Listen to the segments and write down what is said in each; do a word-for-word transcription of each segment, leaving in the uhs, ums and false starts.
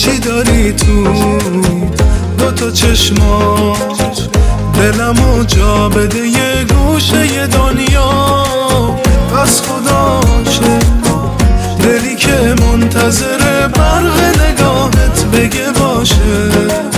چی داری تو دو تا چشمات؟ دلمو جا بده یه گوشه دنیا. از خدا چه دلی که منتظر برق نگاهت بگه باشه.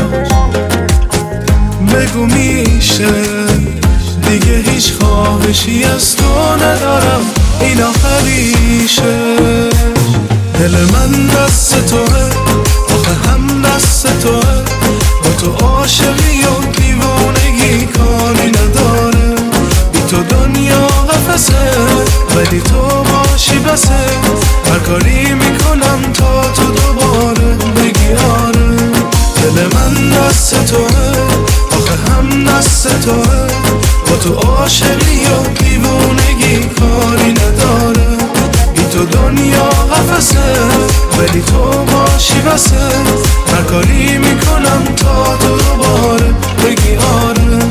بگو میشه دیگه هیچ خواهشی از تو ندارم، این آخریشه. دل من دست توه، آخه هم دست توه. با تو عاشقی و دیوانگی کاری نداره. بی تو دنیا قفسه ولی تو باشی بسه. هر کاری میکنم تا تو دوباره بگی آره. دل من دست توه، آخه هم دست توه. با تو عاشقی و دیوانگی کاری نداره. بی تو دنیا قفسه ولی تو باشی بسه. هر کاری میکنم تا تو دوباره بگی آره.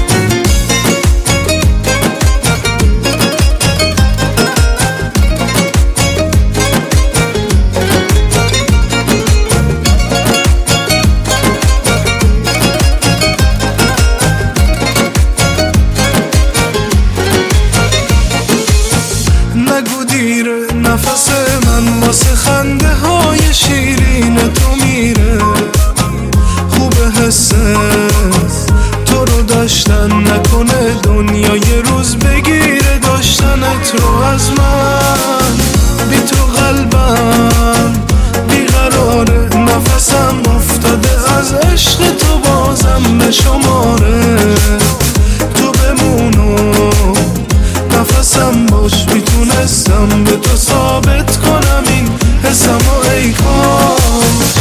نگو دیره نفس من واسه خنده های شیرین تو میره. خوبه حسه تو رو داشتن نکنه دنیا یه روز بگیره داشتنت رو از من. بی تو قلبم بیقراره، نفسم افتاده از عشق تو بازم به شماره. تو بمونو نفسم باش، میتونستم به تو ثابت کنم این حسم و ای کاش.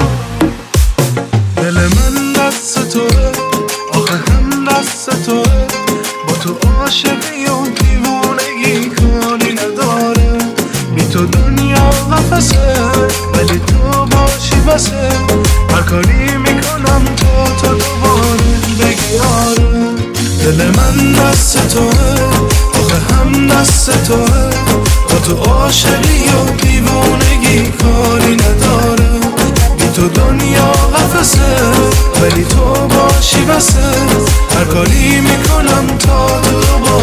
دل من دست توه، آخه هم دست توه. با تو عاشقی و دیوانگی کاری نداره. بی تو دنیا قفسه ولی تو باشی بسه. هر کاری میکنم تا تو دوباره بگی آره. دل من دست توه، آخه هم دست توه. با تو عاشقی و دیوانگی کاری نداره. بی تو دنیا قفسه ولی تو باشی بسه. هر کاری میکنم تا تو